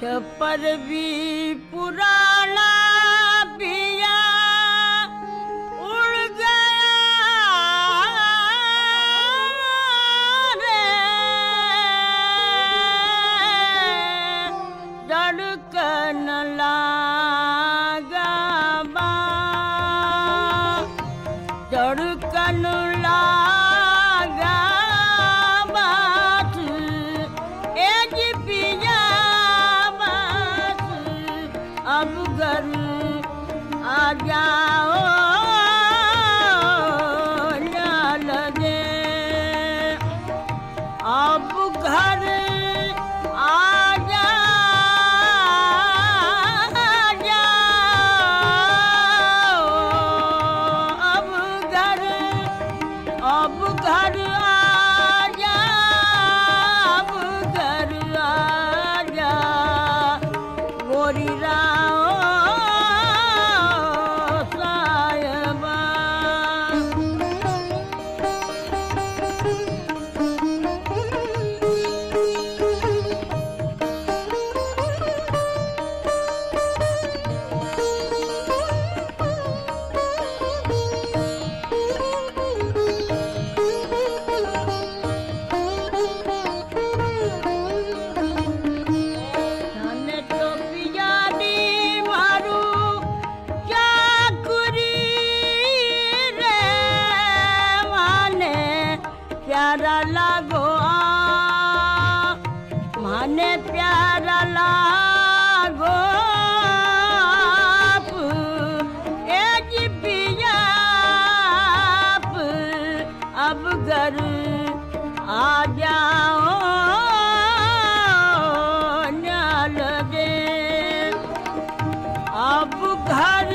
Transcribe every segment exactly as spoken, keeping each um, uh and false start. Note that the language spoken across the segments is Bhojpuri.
पर भी पुराना पिया उड़ गया रे, धड़कन लागा बा, धड़कन लागा बात एज पिया बात, अब घर आ जाओ ना लगे, अब घर आ अब घर आ जा, अब घर आ जा, गोरी राओ साहिबा। प्यारा लागो माने प्यारा लागो आप एज पिया अब घर आ जाओ ना लगे, अब घर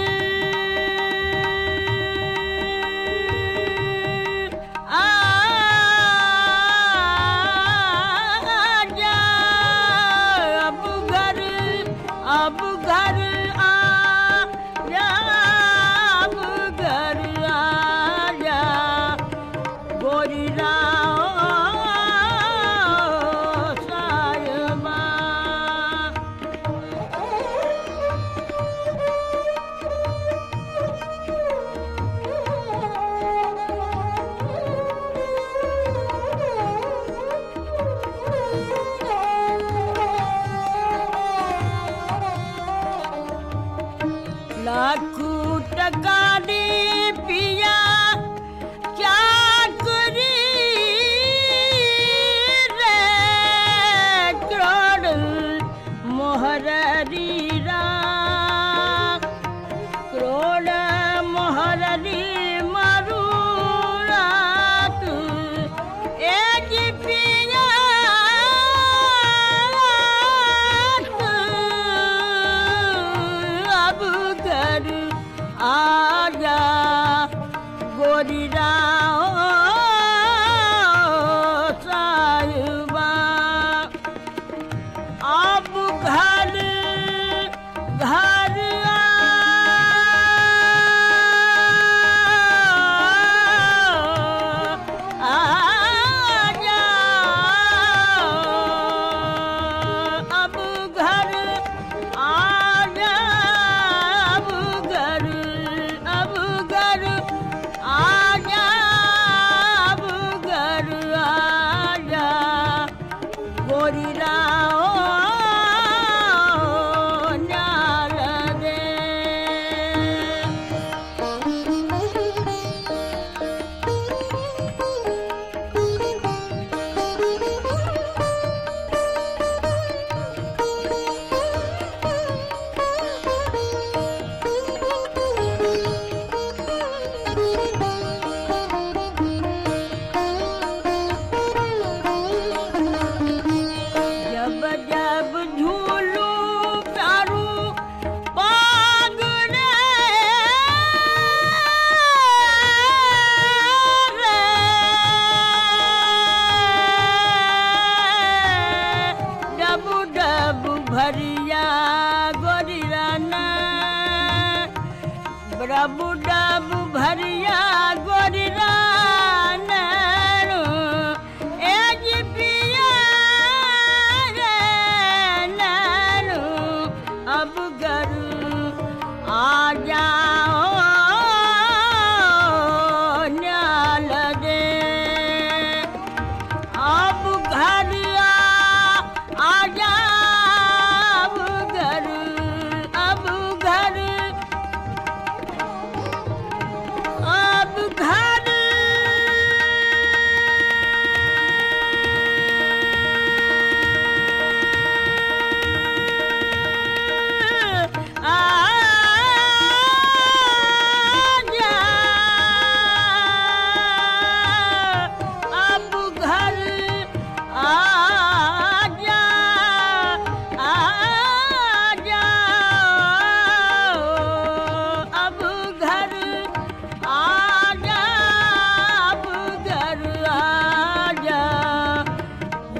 अब घर आ जा, अब घर आ जा, गोरी राओ साहिबा। लाखू टका दी पिया चाकरी रे, करोड़ मोहर रीरा, करोड़ मोहर री मारू रात एज पिया आ जा, गोरी राओ साहिबा। अब घर घर आ जा, अब घर आ जा, अब घर अब घर आ जा, अब घर आ जा, गोरी राओ ना लगे। जब जब झूलू प्यारू बाग रे, डब डब भरिया गोरी राना, डब डब भरिया गोरी राना, एज पिया रे नानू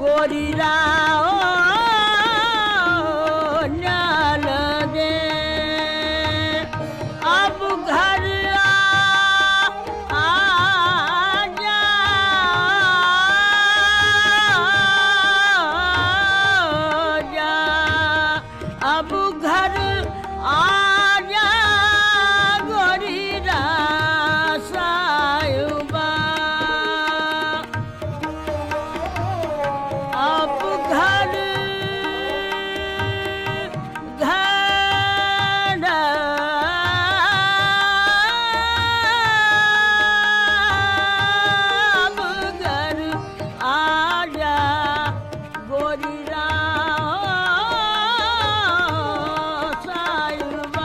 गोरीरा न्याल दे अब घर आ, आ जा जा अब घर आ जा गोरीरा सायुबा अब घर घर अब घर आ जा गोरीरा सायुबा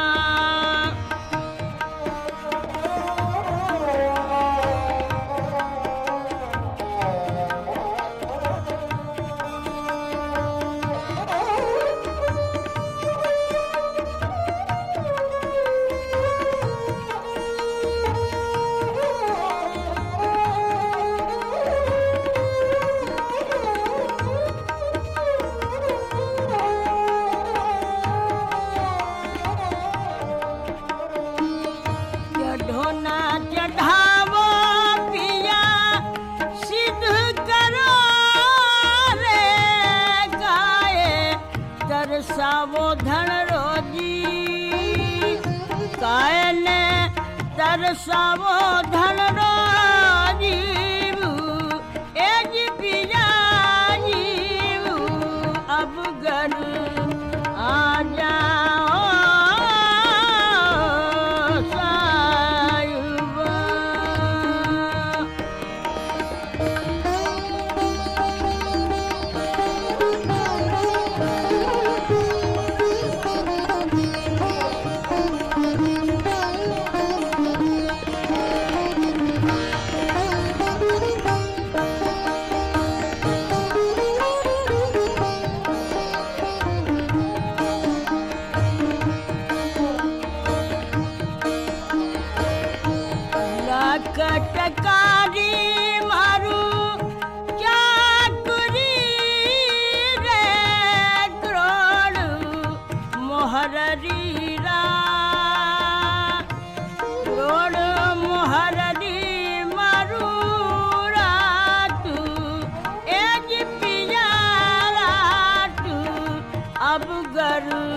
चढ़ोना चढ़ावो पिया सिद्ध करो रे गाए तरसावो धन रोजी काए ने तरसावो धन रोजी एज पिया जीवू अब घर आ जाओ सायुबा कटकारी मारू चाकुरी रे करोड़ मोहररी रा करोड़ मोहररी मारू रातू एज पिया रातू अब घर